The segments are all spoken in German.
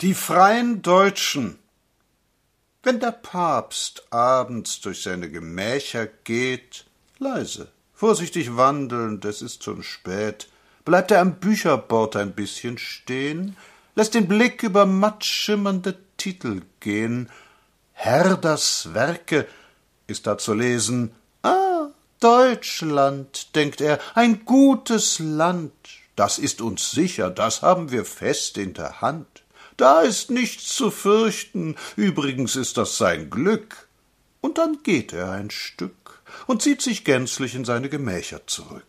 Die freien Deutschen. Wenn der Papst abends durch seine Gemächer geht, leise, vorsichtig wandelnd, es ist schon spät, bleibt er am Bücherbord ein bisschen stehen, lässt den Blick über matt schimmernde Titel gehen. Herders Werke ist da zu lesen. Ah, Deutschland, denkt er, ein gutes Land. Das ist uns sicher, das haben wir fest in der Hand. Da ist nichts zu fürchten, übrigens ist das sein Glück. Und dann geht er ein Stück und zieht sich gänzlich in seine Gemächer zurück.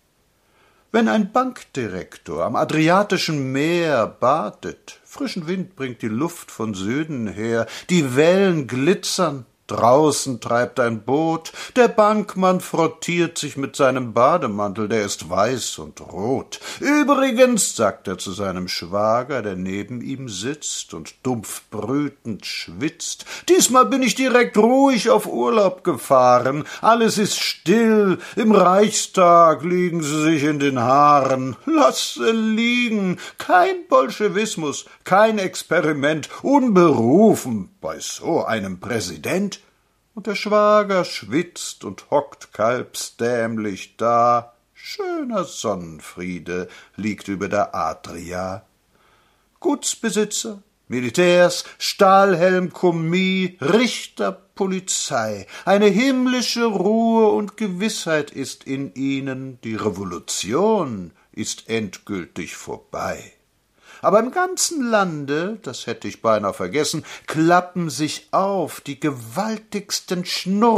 Wenn ein Bankdirektor am Adriatischen Meer badet, frischen Wind bringt die Luft von Süden her, die Wellen glitzern, draußen treibt ein Boot, der Bankmann frottiert sich mit seinem Bademantel, der ist weiß und rot. Übrigens, sagt er zu seinem Schwager, der neben ihm sitzt und dumpf brütend schwitzt, diesmal bin ich direkt ruhig auf Urlaub gefahren, alles ist still, im Reichstag liegen sie sich in den Haaren. Lasse liegen, kein Bolschewismus, kein Experiment, unberufen bei so einem Präsident. Und der Schwager schwitzt und hockt kalbsdämlich da. Schöner Sonnenfriede liegt über der Adria. Gutsbesitzer, Militärs, Stahlhelm, Kommis, Richter, Polizei, eine himmlische Ruhe und Gewissheit ist in ihnen, die Revolution ist endgültig vorbei. Aber im ganzen Lande, das hätte ich beinahe vergessen, klappen sich auf die gewaltigsten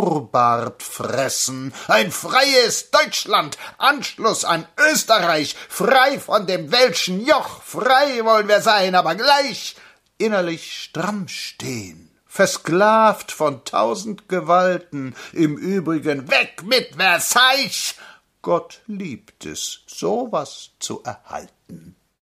Schnurrbartfressen. Ein freies Deutschland, Anschluss an Österreich, frei von dem welschen Joch, frei wollen wir sein, aber gleich innerlich stramm stehen, versklavt von 1000 Gewalten, im Übrigen weg mit Versailles. Gott liebt es, sowas zu erhalten.